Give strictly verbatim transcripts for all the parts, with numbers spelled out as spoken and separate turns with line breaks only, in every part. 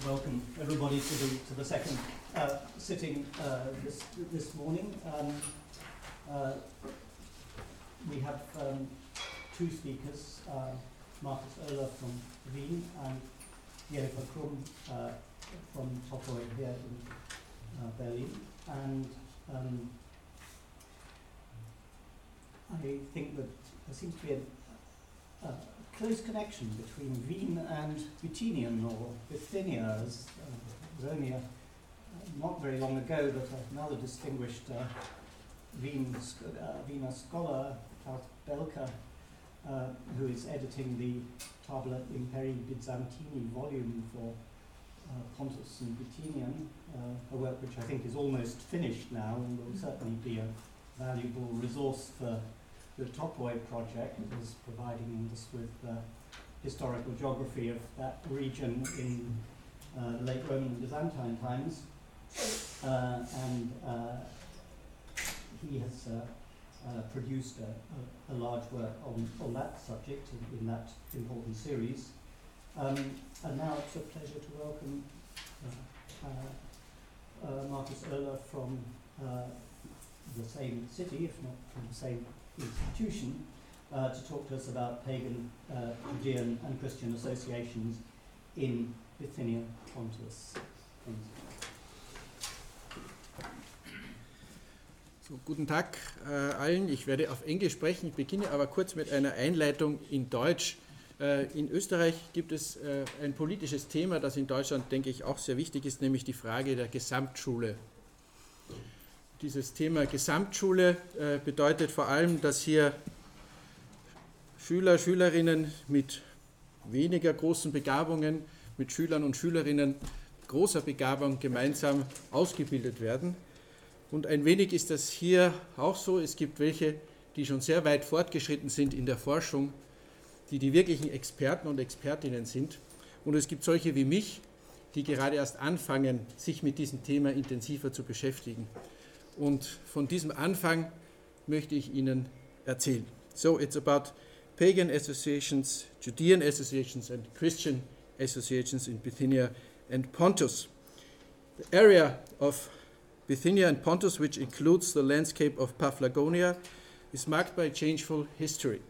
welcome everybody to the to the second uh, sitting uh, this this morning. Um, uh, we have um, two speakers, uh, Markus Oehler from Wien and Jennifer Krumm uh, from Topoi here in uh, Berlin. And um, I think that there seems to be a, a close connection between Wien and Bithynian, or Bithynia, as uh, was only a, uh, not very long ago that another distinguished uh, Wien, uh, Wiener scholar, Klaus Belker, uh, who is editing the Tabula Imperii Byzantini volume for uh, Pontus and Bithynian, uh, a work which I think is almost finished now and will certainly be a valuable resource for the Topoi project, is providing us with uh, historical geography of that region in uh, the late Roman and Byzantine times. Uh, and uh, he has uh, uh, produced a, a, a large work on, on that subject in, in that important series. Um, and now it's a pleasure to welcome uh, uh, uh, Markus Oehler from uh, the same city, if not from the same institution, uh, to talk to us about pagan, uh, Judean and Christian associations in Bithynia Pontus.
So, guten Tag äh, allen. Ich werde auf Englisch sprechen. Ich beginne aber kurz mit einer Einleitung in Deutsch. Äh, in Österreich gibt es äh, ein politisches Thema, das in Deutschland, denke ich, auch sehr wichtig ist, nämlich die Frage der Gesamtschule. Dieses Thema Gesamtschule äh, bedeutet vor allem, dass hier Schüler, Schülerinnen mit weniger großen Begabungen, mit Schülern und Schülerinnen großer Begabung gemeinsam ausgebildet werden. Und ein wenig ist das hier auch so. Es gibt welche, die schon sehr weit fortgeschritten sind in der Forschung, die die wirklichen Experten und Expertinnen sind. Und es gibt solche wie mich, die gerade erst anfangen, sich mit diesem Thema intensiver zu beschäftigen. Und von diesem Anfang möchte ich Ihnen erzählen. So, it's about pagan associations, Judean associations and Christian associations in Bithynia and Pontus. The area of Bithynia and Pontus, which includes the landscape of Paphlagonia, is marked by changeful history.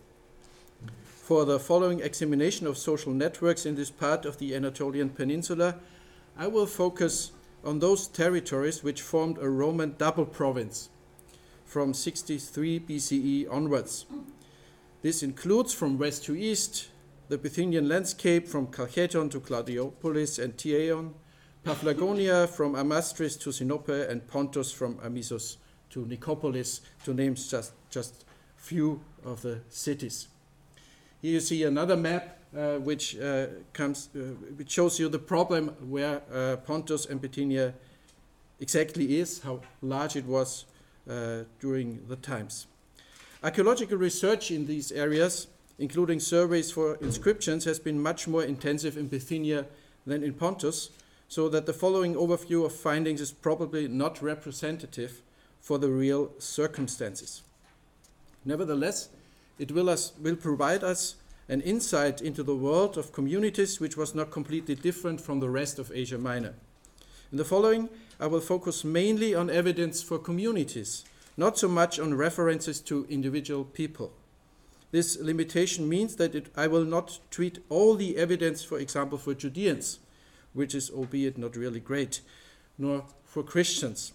For the following examination of social networks in this part of the Anatolian Peninsula, I will focus on those territories which formed a Roman double province from sixty-three B C E onwards. This includes from west to east the Bithynian landscape from Chalcedon to Claudiopolis and Teion, Paphlagonia from Amastris to Sinope, and Pontus from Amisos to Nicopolis, to name just just few of the cities. Here you see another map Uh, which uh, comes, uh, which shows you the problem where uh, Pontus and Bithynia exactly is, how large it was uh, during the times. Archaeological research in these areas, including surveys for inscriptions, has been much more intensive in Bithynia than in Pontus, so that the following overview of findings is probably not representative for the real circumstances. Nevertheless, it will, us, will provide us an insight into the world of communities which was not completely different from the rest of Asia Minor. In the following, I will focus mainly on evidence for communities, not so much on references to individual people. This limitation means that it, I will not treat all the evidence, for example, for Judeans, which is albeit not really great, nor for Christians.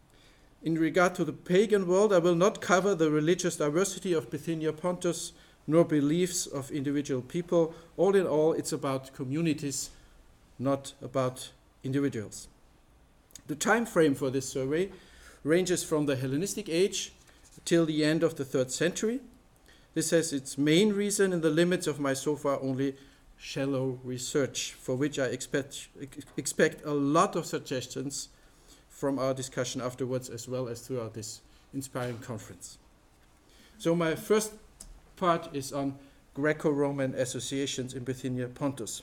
In regard to the pagan world, I will not cover the religious diversity of Bithynia Pontus, nor beliefs of individual people. All in all, it's about communities, not about individuals. The time frame for this survey ranges from the Hellenistic age till the end of the third century. This has its main reason in the limits of my so far only shallow research, for which I expect, expect a lot of suggestions from our discussion afterwards, as well as throughout this inspiring conference. So my first part is on Greco-Roman associations in Bithynia Pontus.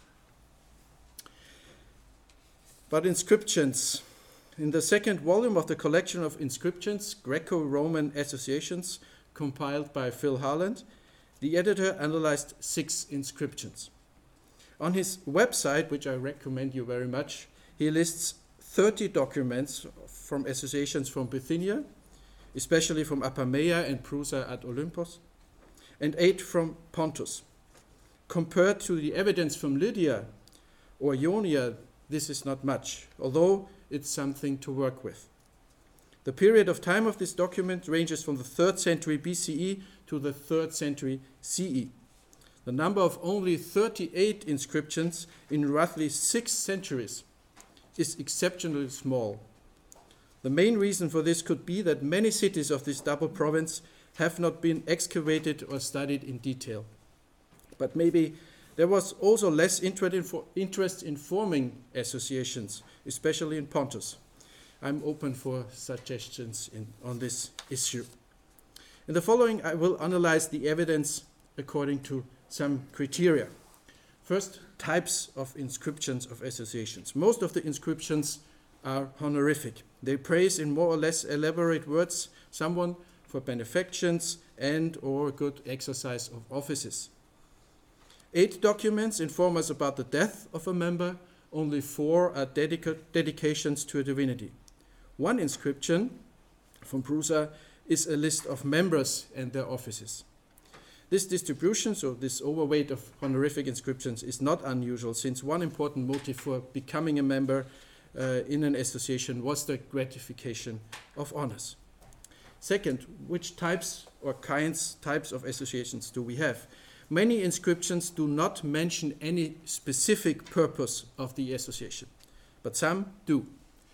But inscriptions. In the second volume of the collection of inscriptions, Greco-Roman associations, compiled by Phil Harland, the editor analyzed six inscriptions. On his website, which I recommend you very much, he lists thirty documents from associations from Bithynia, especially from Apamea and Prusa at Olympos, and eight from Pontus. Compared to the evidence from Lydia or Ionia, this is not much, although it's something to work with. The period of time of this document ranges from the third century B C E to the third century C E. The number of only thirty-eight inscriptions in roughly six centuries is exceptionally small. The main reason for this could be that many cities of this double province have not been excavated or studied in detail. But maybe there was also less interest in forming associations, especially in Pontus. I'm open for suggestions in, on this issue. In the following, I will analyze the evidence according to some criteria. First, types of inscriptions of associations. Most of the inscriptions are honorific. They praise in more or less elaborate words someone for benefactions and or good exercise of offices. Eight documents inform us about the death of a member. Only four are dedica- dedications to a divinity. One inscription from Prusa is a list of members and their offices. This distribution, so this overweight of honorific inscriptions, is not unusual, since one important motive for becoming a member uh, in an association was the gratification of honors. Second, which types or kinds, types of associations do we have? Many inscriptions do not mention any specific purpose of the association, but some do.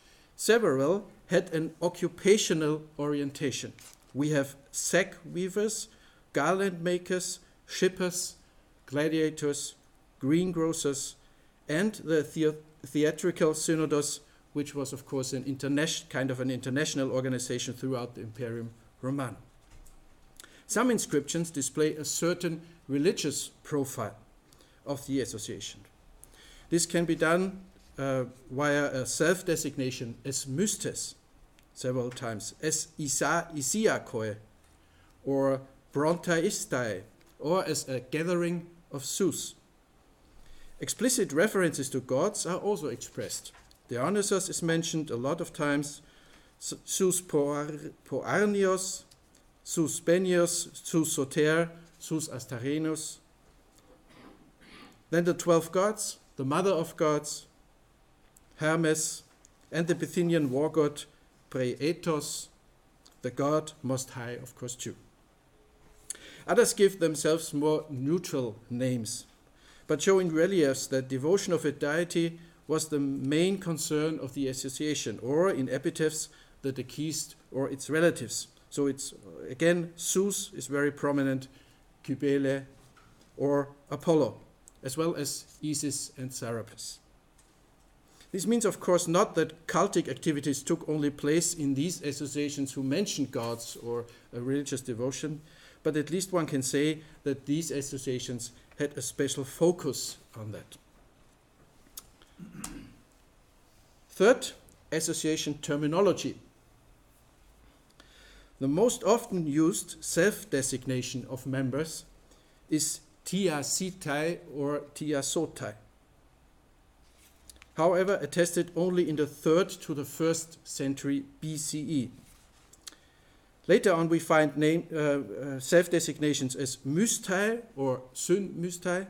Several had an occupational orientation. We have sack weavers, garland makers, shippers, gladiators, greengrocers, and the, the theatrical synodos, which was, of course, an international kind of an international organization throughout the Imperium Romanum. Some inscriptions display a certain religious profile of the association. This can be done uh, via a self-designation as mystes several times, as Isa, Isiakoi, or Brontaistai, or as a gathering of Zeus. Explicit references to gods are also expressed. Dionysos is mentioned a lot of times, Zeus Poarnios, Zeus Benios, Zeus Soter, Zeus Astarenus. Then the twelve gods, the mother of gods, Hermes, and the Bithynian war god Praetos, the god most high, of course, too. Others give themselves more neutral names, but show in reliefs that devotion of a deity was the main concern of the association, or in epitaphs, the deceased or its relatives. So it's, again, Zeus is very prominent, Cybele, or Apollo, as well as Isis and Serapis. This means, of course, not that cultic activities took only place in these associations who mentioned gods or a religious devotion, but at least one can say that these associations had a special focus on that. Third, association terminology. The most often used self-designation of members is tiasitai or tiasotai. However, attested only in the third to the first century B C E. Later on, we find name, uh, uh, self-designations as mystai or synmystai,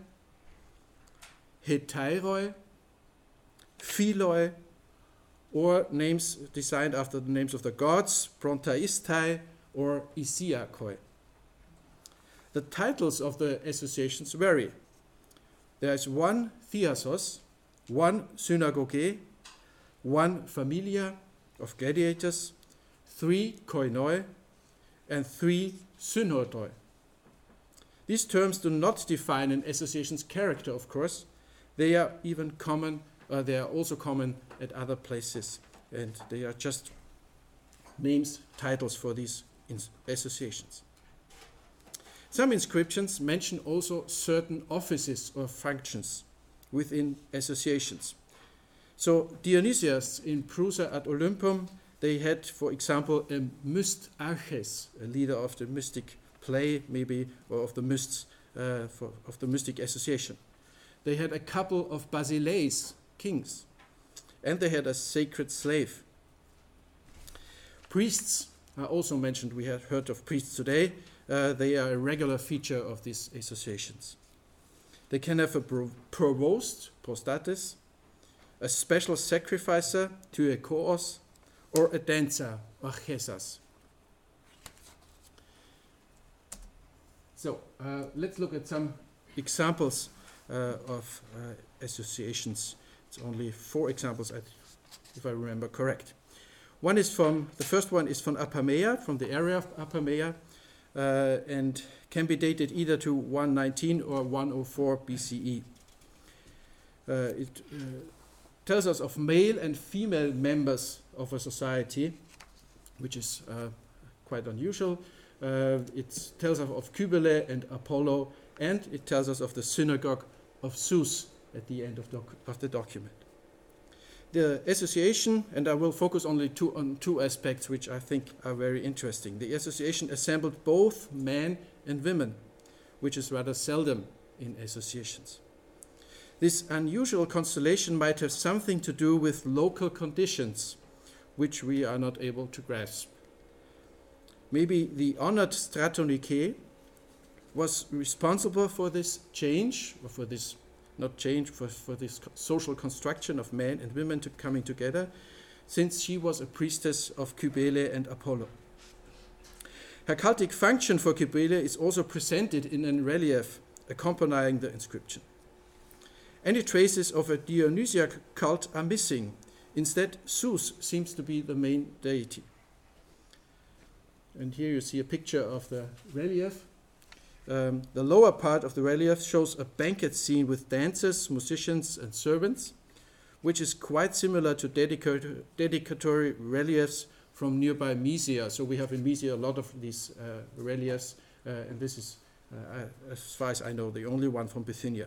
hetairoi, philoi, or names designed after the names of the gods, Brontaistai or Isiakoi. The titles of the associations vary. There is one Thiasos, one Synagoge, one Familia of gladiators, three Koinoi, and three Synodoi. These terms do not define an association's character, of course. They are even common, uh, they are also common at other places, and they are just names, titles for these associations. Some inscriptions mention also certain offices or functions within associations. So Dionysius in Prusa at Olympum, they had, for example, a myst arches, a leader of the mystic play, maybe, or of the mysts, uh, for, of the mystic association. They had a couple of basileis, kings, and they had a sacred slave. Priests are also mentioned. We have heard of priests today. Uh, they are a regular feature of these associations. They can have a pro- provost, prostates, a special sacrificer, tuekoos, or a dancer, archesas. So uh, let's look at some examples uh, of uh, associations. It's only four examples, if I remember correct. One is from, the first one is from Apamea, from the area of Apamea, uh, and can be dated either to one nineteen or one oh four B C E. Uh, it uh, tells us of male and female members of a society, which is uh, quite unusual. Uh, it tells us of Cybele and Apollo, and it tells us of the synagogue of Zeus at the end of, doc- of the document. The association, and I will focus only two, on two aspects which I think are very interesting. The association assembled both men and women, which is rather seldom in associations. This unusual constellation might have something to do with local conditions, which we are not able to grasp. Maybe the honored Stratonike was responsible for this change, or for this, not change, for, for this social construction of men and women to coming together, since she was a priestess of Cybele and Apollo. Her cultic function for Cybele is also presented in a relief accompanying the inscription. Any traces of a Dionysiac cult are missing. Instead, Zeus seems to be the main deity. And here you see a picture of the relief. Um, the lower part of the relief shows a banquet scene with dancers, musicians, and servants, which is quite similar to dedicator, dedicatory reliefs from nearby Mysia. So we have in Mysia a lot of these uh, reliefs, uh, and this is, uh, as far as I know, the only one from Bithynia.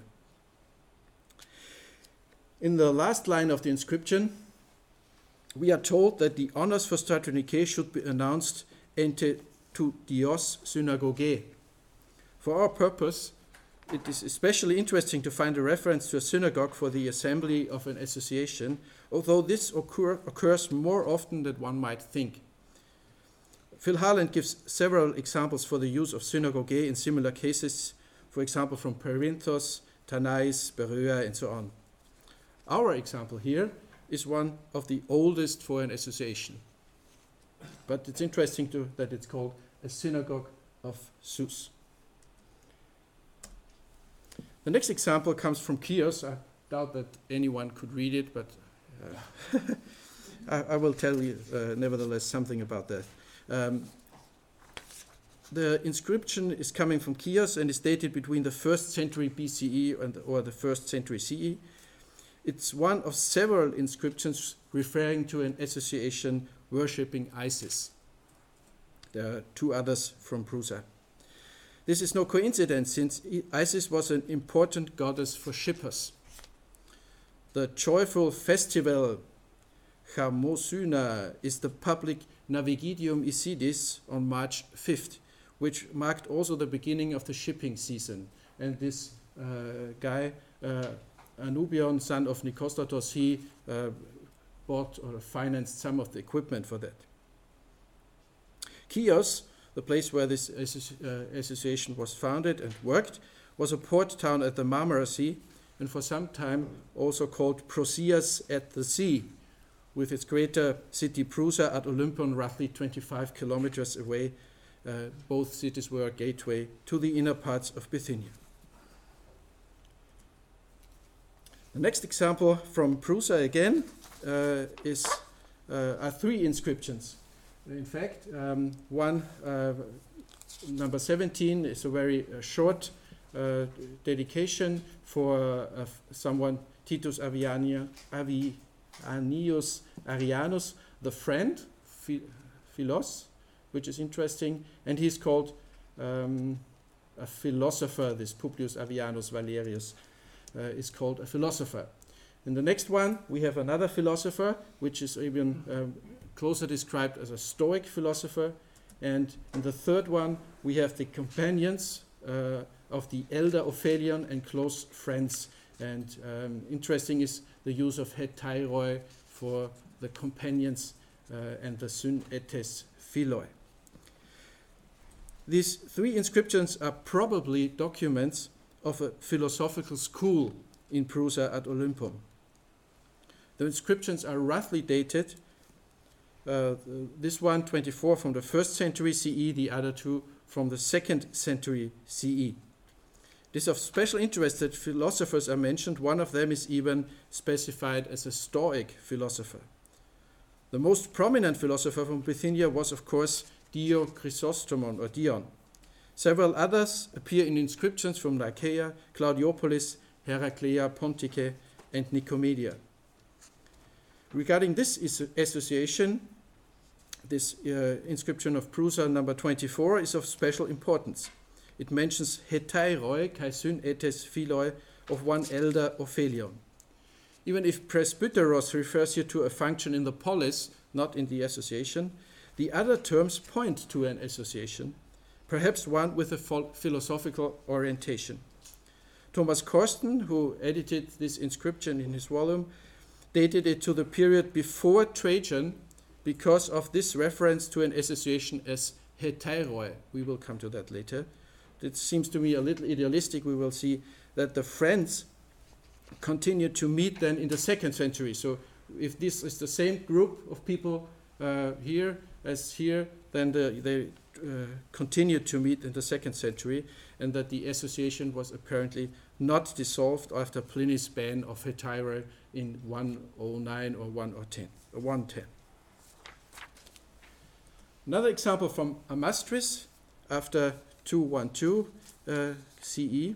In the last line of the inscription, we are told that the honors for Stratonice should be announced ente tu dios synagoge. For our purpose, it is especially interesting to find a reference to a synagogue for the assembly of an association, although this occur, occurs more often than one might think. Phil Harland gives several examples for the use of synagogue in similar cases, for example from Perinthos, Tanais, Berœa, and so on. Our example here is one of the oldest for an association. But it's interesting to, that it's called a synagogue of Zeus. The next example comes from Chios. I doubt that anyone could read it, but uh, I, I will tell you uh, nevertheless something about that. Um, the inscription is coming from Chios and is dated between the first century B C E and, or the first century C E. It's one of several inscriptions referring to an association worshipping Isis. There are two others from Prusa. This is no coincidence, since Isis was an important goddess for shippers. The joyful festival Chamosyna is the public Navigidium Isidis on March fifth, which marked also the beginning of the shipping season. And this uh, guy, uh, Anubion, son of Nikostatos, he uh, bought or financed some of the equipment for that. Chios, the place where this associ- uh, association was founded and worked, was a port town at the Marmara Sea, and for some time also called Prosias at the sea, with its greater city Prusa at Olympon, roughly twenty-five kilometers away. Uh, both cities were a gateway to the inner parts of Bithynia. The next example from Prusa again uh, is uh, are three inscriptions. In fact, um, one, uh, number seventeen, is a very uh, short uh, dedication for uh, someone, Titus Aviania, Avianius Arianus, the friend, Philos, which is interesting, and he's called um, a philosopher. This Publius Avianus Valerius uh, is called a philosopher. In the next one, we have another philosopher, which is even um, closer described as a Stoic philosopher. And in the third one, we have the companions uh, of the elder Ophelion and close friends. And um, interesting is the use of hetairoi for the companions uh, and the syn etes philoi. These three inscriptions are probably documents of a philosophical school in Prusa ad Olympum. The inscriptions are roughly dated, uh, this one twenty-four from the first century C E, the other two from the second century C E. It is of special interest that philosophers are mentioned. One of them is even specified as a Stoic philosopher. The most prominent philosopher from Bithynia was, of course, Dio Chrysostomon or Dion. Several others appear in inscriptions from Nicaea, Claudiopolis, Heraclea, Pontique, and Nicomedia. Regarding this association, this uh, inscription of Prusa number twenty-four is of special importance. It mentions hetairoi kai syn etes philoi of one elder Ophelion. Even if presbyteros refers here to a function in the polis, not in the association, the other terms point to an association, perhaps one with a philosophical orientation. Thomas Korsten, who edited this inscription in his volume, dated it to the period before Trajan because of this reference to an association as hetairoi. We will come to that later. It seems to me a little idealistic. We will see that the friends continued to meet then in the second century. So if this is the same group of people uh, here as here, then the, they uh, continued to meet in the second century, and that the association was apparently not dissolved after Pliny's ban of hetairoi in one oh nine or one ten. Another example from Amastris after two twelve uh, C E.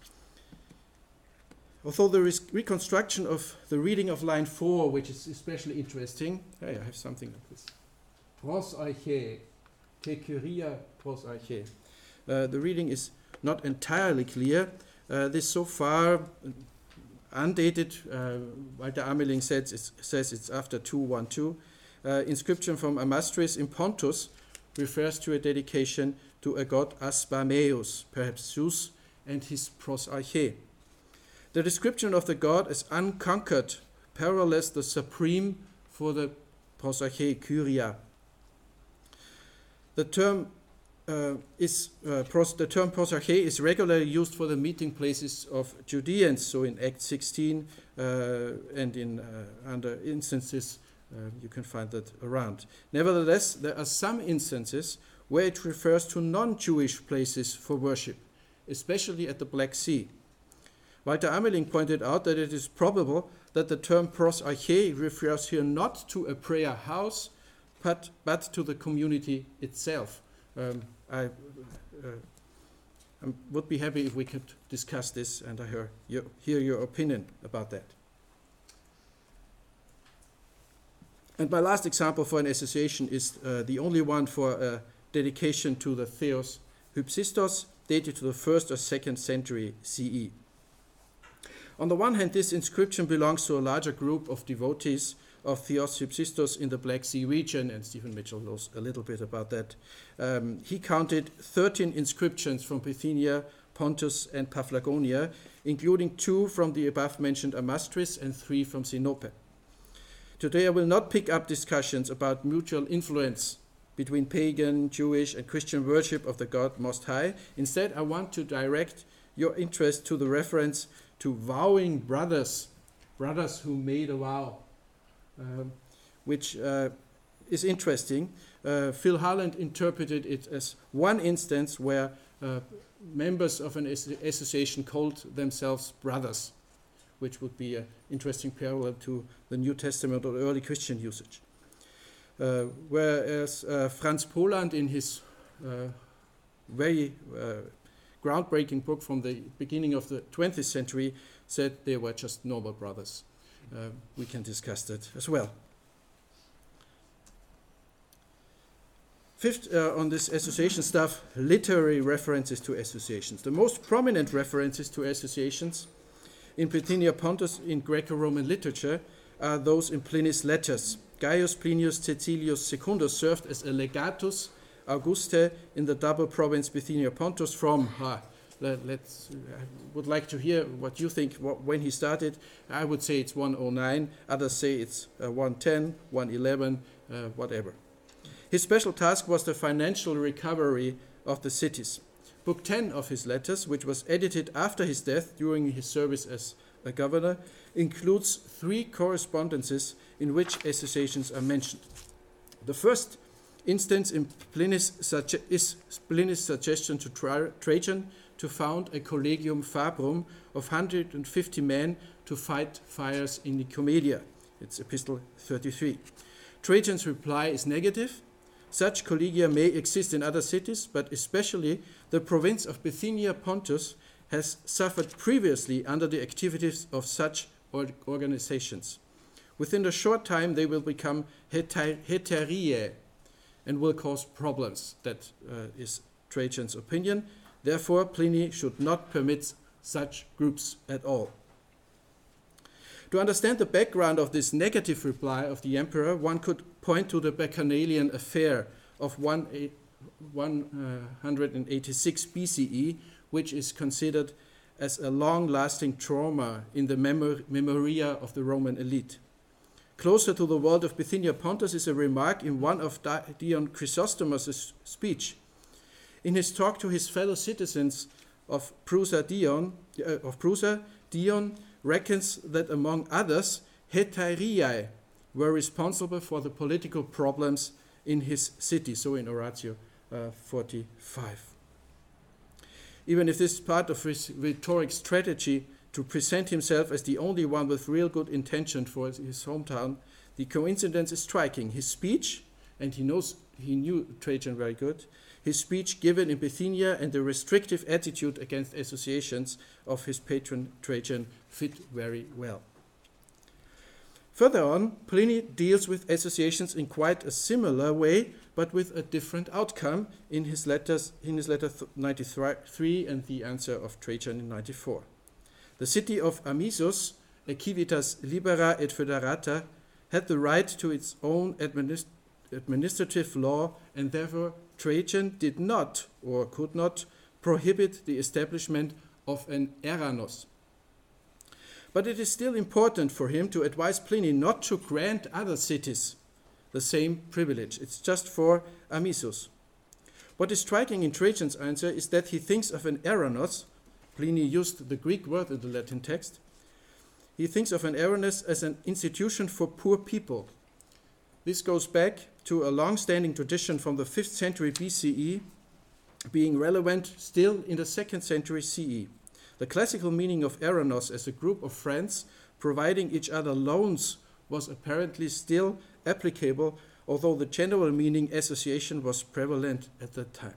Although there is reconstruction of the reading of line four, which is especially interesting. Hey, I have something like this. Pros arche, te curia pros arche. Uh, the reading is not entirely clear. Uh, this so far undated, uh, Walter Ameling says it's, says it's after two twelve. Uh, inscription from Amastris in Pontus refers to a dedication to a god Aspameus, perhaps Zeus, and his pros arche. The description of the god as unconquered parallels the supreme for the pros arche, Kyria. The term uh, is uh, pros, the term pros arche is regularly used for the meeting places of Judeans. So in Acts sixteen uh, and in uh, under instances uh, you can find that around. Nevertheless, there are some instances where it refers to non-Jewish places for worship, especially at the Black Sea. Walter Ameling pointed out that it is probable that the term pros arche refers here not to a prayer house, but, but to the community itself. Um, I, uh, I would be happy if we could discuss this, and I hear your, hear your opinion about that. And my last example for an association is uh, the only one for a dedication to the Theos Hypsistos, dated to the first or second century C E. On the one hand, this inscription belongs to a larger group of devotees of Theos Hypsistos in the Black Sea region, and Stephen Mitchell knows a little bit about that. Um, he counted thirteen inscriptions from Bithynia, Pontus, and Paphlagonia, including two from the above-mentioned Amastris and three from Sinope. Today I will not pick up discussions about mutual influence between pagan, Jewish, and Christian worship of the God Most High. Instead, I want to direct your interest to the reference to vowing brothers, brothers who made a vow, uh, which uh, is interesting. Uh, Phil Harland interpreted it as one instance where uh, members of an as- association called themselves brothers, which would be an interesting parallel to the New Testament or early Christian usage. Uh, whereas uh, Franz Poland, in his uh, very uh, groundbreaking book from the beginning of the twentieth century, said they were just normal brothers. Uh, we can discuss that as well. Fifth, uh, on this association stuff, literary references to associations. The most prominent references to associations in Bithynia Pontus in Greco-Roman literature are those in Pliny's letters. Gaius Plinius Caecilius Secundus served as a legatus Auguste in the double province Bithynia Pontus from ah, let, let's, I would like to hear what you think what, when he started. I would say it's one oh nine, others say it's uh, one ten, one eleven, uh, whatever. His special task was the financial recovery of the cities. Book ten of his letters, which was edited after his death during his service as a governor, includes three correspondences in which associations are mentioned. The first instance in Pliny's suge- is Pliny's suggestion to Tra- Trajan to found a collegium fabrum of one hundred fifty men to fight fires in Nicomedia. It's Epistle thirty-three. Trajan's reply is negative. Such collegia may exist in other cities, but especially the province of Bithynia Pontus has suffered previously under the activities of such or- organizations. Within a short time, they will become heter- heteriae and will cause problems. That uh, is Trajan's opinion. Therefore, Pliny should not permit such groups at all. To understand the background of this negative reply of the emperor, one could point to the Bacchanalian affair of one hundred eighty-six B C E, which is considered as a long-lasting trauma in the memor- memoria of the Roman elite. Closer to the world of Bithynia Pontus is a remark in one of Dion Chrysostomos' speech. In his talk to his fellow citizens of Prusa, Dion, uh, of Prusa, Dion reckons that among others, heteriae were responsible for the political problems in his city, so in Oratio uh, forty-five. Even if this is part of his rhetoric strategy to present himself as the only one with real good intention for his hometown, the coincidence is striking. His speech, and he knows he knew Trajan very good, his speech given in Bithynia and the restrictive attitude against associations of his patron Trajan fit very well. Further on, Pliny deals with associations in quite a similar way, but with a different outcome in his letters, in his letter ninety-three and the answer of Trajan in ninety-four. The city of Amisus, a civitas libera et foederata, had the right to its own administ- administrative law, and therefore Trajan did not or could not prohibit the establishment of an eranos. But it is still important for him to advise Pliny not to grant other cities the same privilege. It's just for Amisus. What is striking in Trajan's answer is that he thinks of an eranos. Pliny used the Greek word in the Latin text. He thinks of an eranos as an institution for poor people. This goes back to a long-standing tradition from the fifth century B C E, being relevant still in the second century C E. The classical meaning of eranos as a group of friends providing each other loans was apparently still applicable, although the general meaning association was prevalent at that time.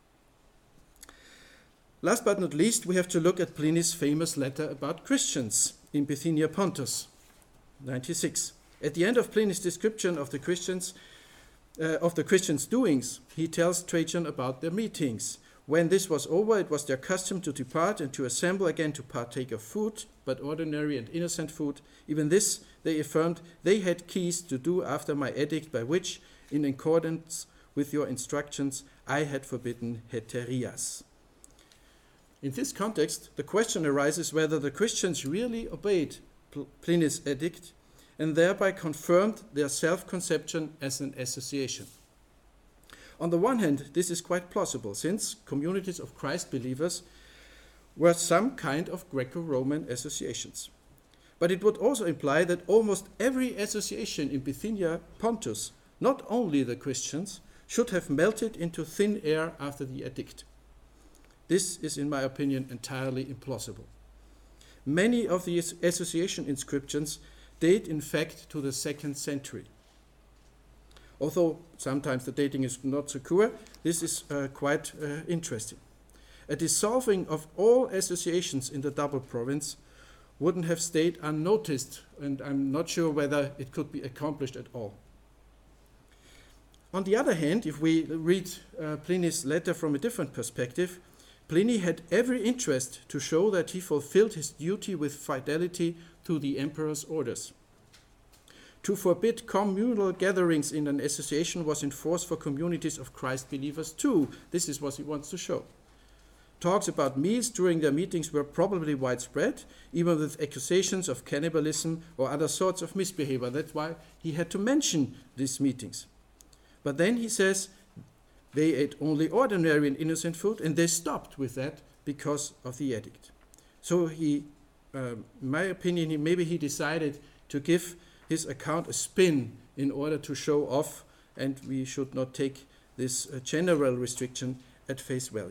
Last but not least, we have to look at Pliny's famous letter about Christians in Bithynia Pontus, ninety-six. At the end of Pliny's description of the Christians, uh, of the Christians' doings, he tells Trajan about their meetings. When this was over, it was their custom to depart and to assemble again to partake of food, but ordinary and innocent food. Even this, they affirmed, they had keys to do after my edict, by which, in accordance with your instructions, I had forbidden heterias. In this context, the question arises whether the Christians really obeyed Pliny's edict and thereby confirmed their self-conception as an association. On the one hand, this is quite plausible, since communities of Christ believers were some kind of Greco-Roman associations. But it would also imply that almost every association in Bithynia Pontus, not only the Christians, should have melted into thin air after the edict. This is, in my opinion, entirely implausible. Many of the association inscriptions date, in fact, to the second century. Although sometimes the dating is not secure, this is uh, quite uh, interesting. A dissolving of all associations in the double province wouldn't have stayed unnoticed, and I'm not sure whether it could be accomplished at all. On the other hand, if we read uh, Pliny's letter from a different perspective, Pliny had every interest to show that he fulfilled his duty with fidelity to the emperor's orders. To forbid communal gatherings in an association was in force for communities of Christ believers too. This is what he wants to show. talks about meals during their meetings were probably widespread, even with accusations of cannibalism or other sorts of misbehavior. That's why he had to mention these meetings. But then he says they ate only ordinary and innocent food, and they stopped with that because of the edict. So he, um, in my opinion, he, maybe he decided to give his account a spin in order to show off, and we should not take this uh, general restriction at face value.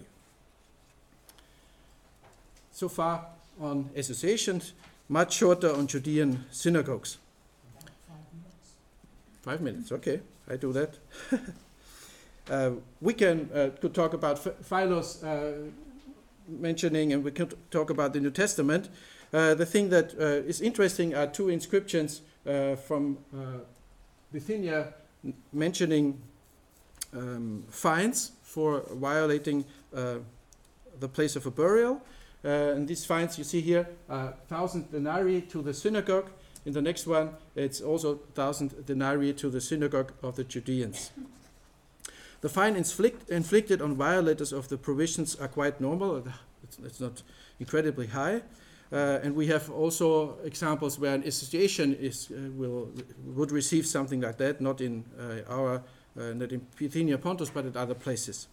So far on associations, much shorter on Judean synagogues.
Five minutes.
Five minutes, okay, I do that. uh, we can uh, could talk about Philo's uh, mentioning, and we could talk about the New Testament. Uh, the thing that uh, is interesting are two inscriptions uh, from uh, Bithynia mentioning um, fines for violating uh, the place of a burial. Uh, and these fines you see here are thousand denarii to the synagogue. In the next one, it's also thousand denarii to the synagogue of the Judeans. The fine inflict, inflicted on violators of the provisions are quite normal. It's, it's not incredibly high. Uh, and we have also examples where an association is uh, will would receive something like that, not in uh, our uh, not in Bithynia Pontus, but at other places.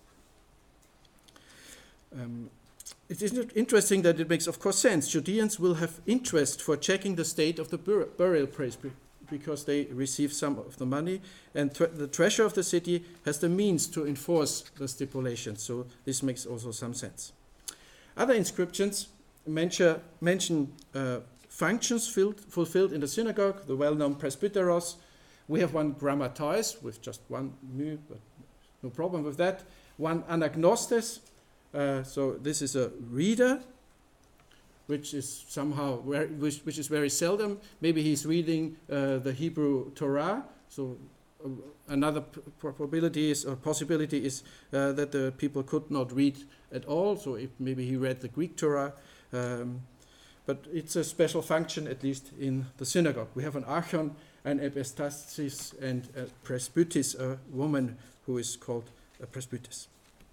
Um, It is interesting that it makes, of course, sense. Judeans will have interest for checking the state of the bur burial place because they receive some of the money, and tre the treasurer of the city has the means to enforce the stipulations. So this makes also some sense. Other inscriptions mention, mention uh, functions filled, fulfilled in the synagogue, the well-known presbyteros. We have one grammateis with just one mu, but no problem with that. One anagnostes. Uh, so this is a reader, which is somehow very, which, which is very seldom. Maybe he's reading uh, the Hebrew Torah. So uh, another probability is or possibility is uh, that the people could not read at all. So if maybe he read the Greek Torah, um, but it's a special function, at least in the synagogue. We have an archon, an epistasis, and a presbytis, a woman who is called a presbytis.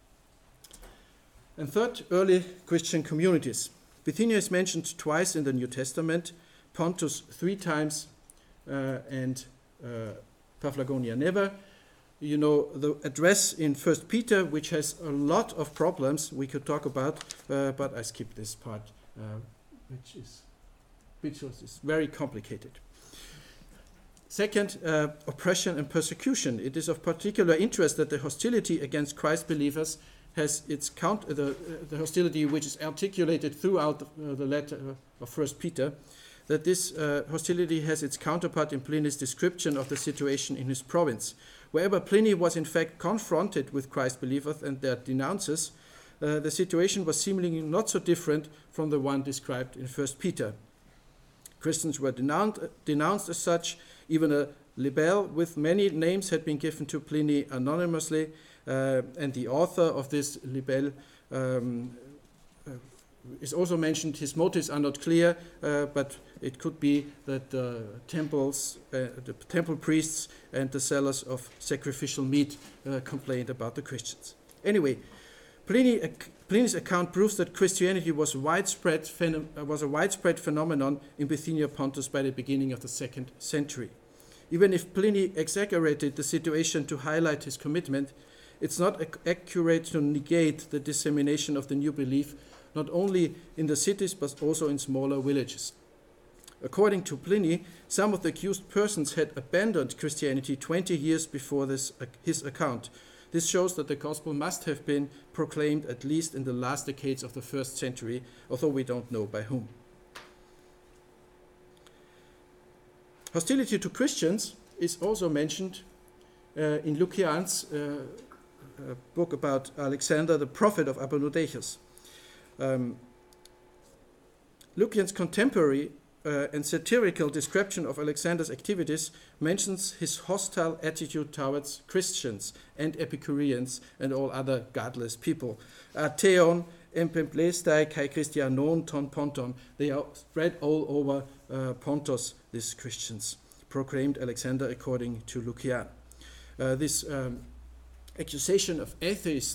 And third, early Christian communities. Bithynia is mentioned twice in the New Testament, Pontus three times, uh, and uh, Paphlagonia never. You know, the address in First Peter, which has a lot of problems we could talk about, uh, but I skip this part, uh, which is which is very complicated. Second, uh, oppression and persecution. It is of particular interest that the hostility against Christ believers has its count, uh, the, uh, the hostility which is articulated throughout the, uh, the letter of First Peter, that this uh, hostility has its counterpart in Pliny's description of the situation in his province. Wherever Pliny was in fact confronted with Christ believers and their denouncers, uh, the situation was seemingly not so different from the one described in First Peter. Christians were denounced, denounced as such. Even a libel with many names had been given to Pliny anonymously, uh, and the author of this libel um, uh, is also mentioned. His motives are not clear, uh, but it could be that the temples, uh, the temple priests and the sellers of sacrificial meat uh, complained about the Christians. Anyway, Pliny, uh, Pliny's account proves that Christianity was widespread uh, was a widespread phenomenon in Bithynia Pontus by the beginning of the second century. Even if Pliny exaggerated the situation to highlight his commitment, it's not ac accurate to negate the dissemination of the new belief, not only in the cities but also in smaller villages. According to Pliny, some of the accused persons had abandoned Christianity twenty years before this, uh, his account. This shows that the gospel must have been proclaimed at least in the last decades of the first century, although we don't know by whom. Hostility to Christians is also mentioned uh, in Lucian's uh, uh, book about Alexander, the prophet of Apollodorus. Um, Lucian's contemporary uh, and satirical description of Alexander's activities mentions his hostile attitude towards Christians and Epicureans and all other godless people. Atheon, empemplestai kai Christianon ton ponton. They are spread all over uh, Pontus, these Christians, proclaimed Alexander according to Lucian. Uh, this um, accusation of atheism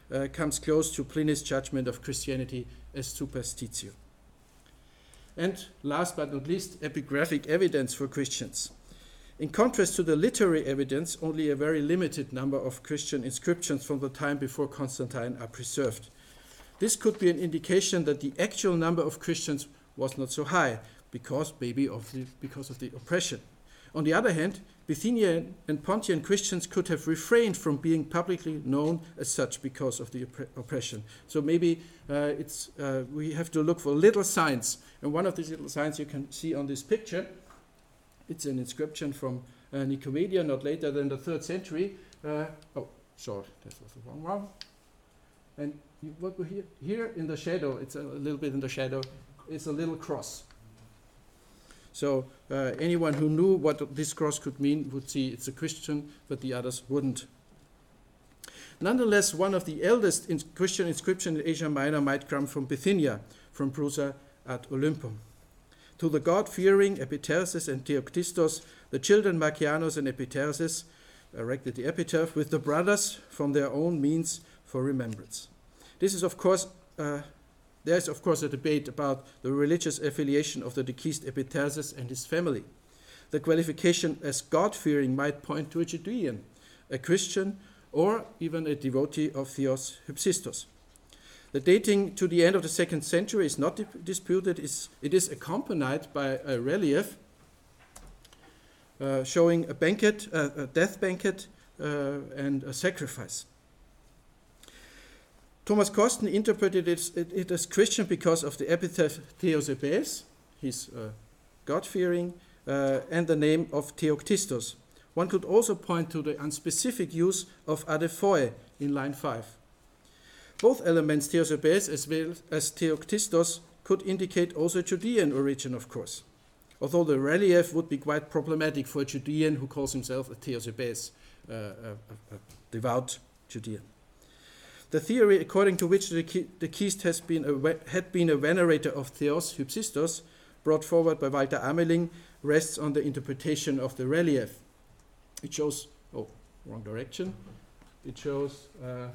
uh, comes close to Pliny's judgment of Christianity as superstitio. And last but not least, epigraphic evidence for Christians. In contrast to the literary evidence, only a very limited number of Christian inscriptions from the time before Constantine are preserved. This could be an indication that the actual number of Christians was not so high, because maybe of the, because of the oppression. On the other hand, Bithynian and Pontian Christians could have refrained from being publicly known as such because of the opp- oppression. So maybe uh, it's, uh, we have to look for little signs. And one of these little signs you can see on this picture. It's an inscription from uh, Nicomedia, not later than the third century. Uh, oh, sorry, that was the wrong one. And you, what we here, here in the shadow, it's a, a little bit in the shadow, it's a little cross. So uh, anyone who knew what this cross could mean would see it's a Christian, but the others wouldn't. Nonetheless, one of the eldest in Christian inscriptions in Asia Minor might come from Bithynia, from Prusa ad Olympum. To the God-fearing Epiterses and Theoktistos, the children Marcianus and Epiterses erected the epitaph with the brothers from their own means for remembrance. This is, of course, uh, there is, of course, a debate about the religious affiliation of the deceased Epiterses and his family. The qualification as God-fearing might point to a Judean, a Christian, or even a devotee of Theos Hypsistos. The dating to the end of the second century is not dip- disputed. It's, it is accompanied by a relief uh, showing a banquet, uh, a death banquet, uh, and a sacrifice. Thomas Kosten interpreted it, it, it as Christian because of the epitaph Theosebes, he's uh, God-fearing, uh, and the name of Theoktistos. One could also point to the unspecific use of adephoi in line five. Both elements, Theosebes as well as Theoktistos, could indicate also Judean origin, of course, although the relief would be quite problematic for a Judean who calls himself a Theosebes, uh, a, a, a devout Judean. The theory according to which the deceased has been a, had been a venerator of Theos Hypsistos, brought forward by Walter Ameling, rests on the interpretation of the relief. It shows, oh, wrong direction. It shows uh,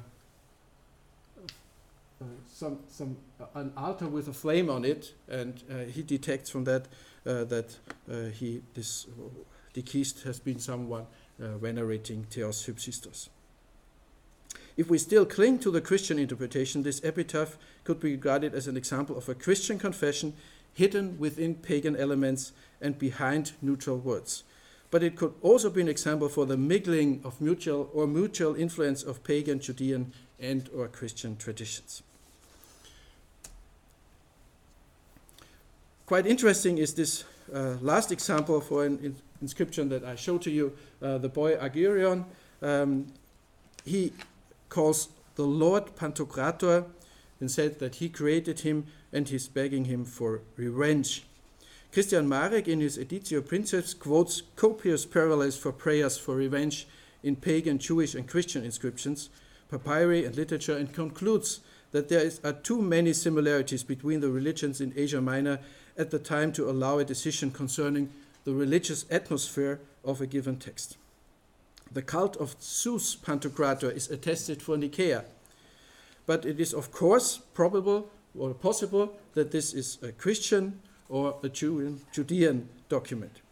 uh, some some uh, an altar with a flame on it, and uh, he detects from that uh, that uh, he this uh, deceased has been someone uh, venerating Theos Hypsistos. If we still cling to the Christian interpretation, this epitaph could be regarded as an example of a Christian confession hidden within pagan elements and behind neutral words. But it could also be an example for the mingling of mutual or mutual influence of pagan, Judean, and or Christian traditions. Quite interesting is this uh, last example for an in- inscription that I showed to you, uh, the boy Agirion. Um, he calls the Lord Pantocrator and said that he created him and he's begging him for revenge. Christian Marek in his Editio Princeps quotes copious parallels for prayers for revenge in pagan, Jewish and Christian inscriptions, papyri and literature, and concludes that there is, are too many similarities between the religions in Asia Minor at the time to allow a decision concerning the religious atmosphere of a given text. The cult of Zeus Pantocrator is attested for Nicaea, but it is of course probable or possible that this is a Christian or a Judean, Judean document.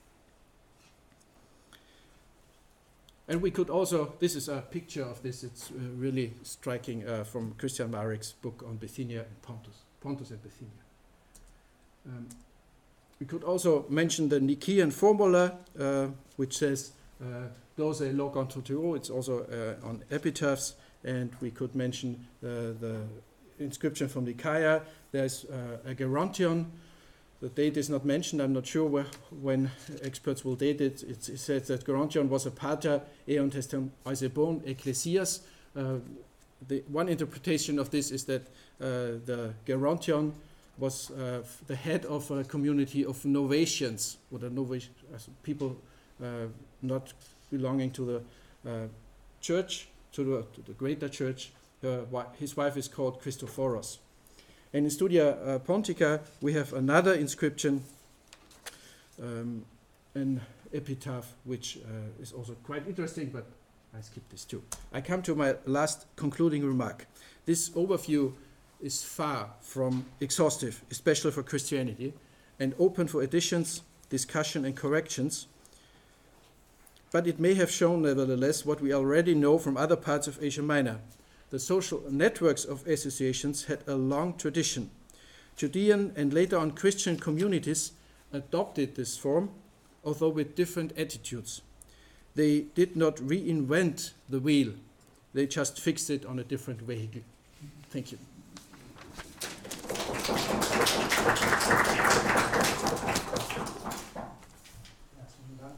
And we could also, this is a picture of this, it's uh, really striking uh, from Christian Marek's book on Bithynia and Pontus, Pontus and Bithynia. Um, we could also mention the Nicaean formula, uh, which says, uh, Dose logon tutio, it's also uh, on epitaphs, and we could mention uh, the inscription from Nicaea. There's uh, a Gerontion. The date is not mentioned. I'm not sure where, when experts will date it. It's, it says that Gerontion was a pater eon testem eusebon ecclesias. Uh, the one interpretation of this is that uh, the Gerontion was uh, the head of a community of Novatians, or the Novatians, people uh, not belonging to the uh, church, to the, to the greater church. Uh, his wife is called Christophoros. And in Studia uh, Pontica, we have another inscription, um, an epitaph, which uh, is also quite interesting, but I skip this too. I come to my last concluding remark. This overview is far from exhaustive, especially for Christianity, and open for additions, discussion, and corrections. But it may have shown, nevertheless, what we already know from other parts of Asia Minor. The social networks of associations had a long tradition. Judean and later on Christian communities adopted this form, although with different attitudes. They did not reinvent the wheel, they just fixed it on a different vehicle. Thank you.